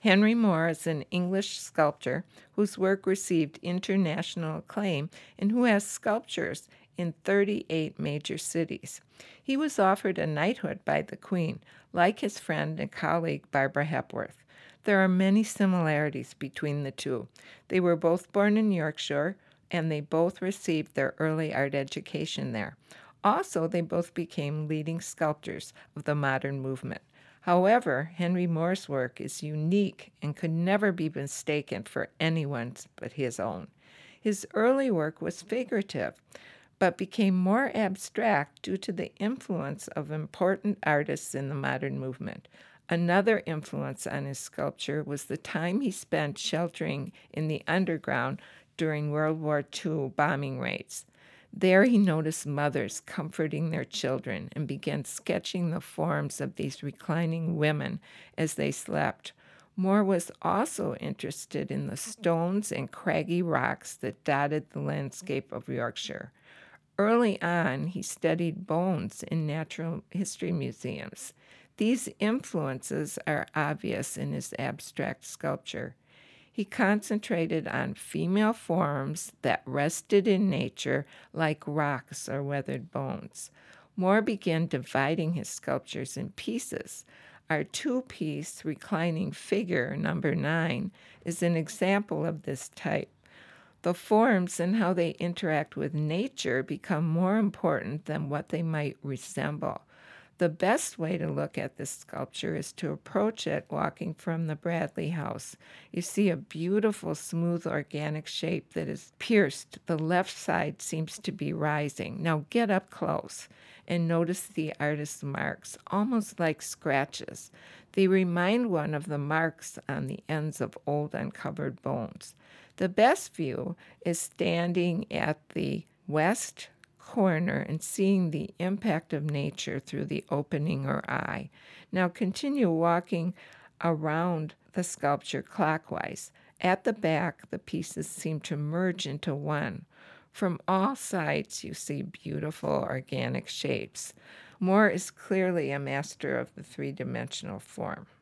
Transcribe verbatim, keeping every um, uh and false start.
Henry Moore is an English sculptor whose work received international acclaim and who has sculptures in thirty-eight major cities. He was offered a knighthood by the Queen, like his friend and colleague Barbara Hepworth. There are many similarities between the two. They were both born in Yorkshire, and they both received their early art education there. Also, they both became leading sculptors of the modern movement. However, Henry Moore's work is unique and could never be mistaken for anyone's but his own. His early work was figurative, but became more abstract due to the influence of important artists in the modern movement. Another influence on his sculpture was the time he spent sheltering in the underground during World War Two bombing raids. There he noticed mothers comforting their children and began sketching the forms of these reclining women as they slept. Moore was also interested in the stones and craggy rocks that dotted the landscape of Yorkshire. Early on, he studied bones in natural history museums. These influences are obvious in his abstract sculpture. He concentrated on female forms that rested in nature like rocks or weathered bones. Moore began dividing his sculptures in pieces. Our two-piece reclining figure, number nine, is an example of this type. The forms and how they interact with nature become more important than what they might resemble. The best way to look at this sculpture is to approach it walking from the Bradley House. You see a beautiful, smooth, organic shape that is pierced. The left side seems to be rising. Now get up close and notice the artist's marks, almost like scratches. They remind one of the marks on the ends of old uncovered bones. The best view is standing at the west corner and seeing the impact of nature through the opening or eye. Now continue walking around the sculpture clockwise. At the back, the pieces seem to merge into one. From all sides, you see beautiful organic shapes. Moore is clearly a master of the three-dimensional form.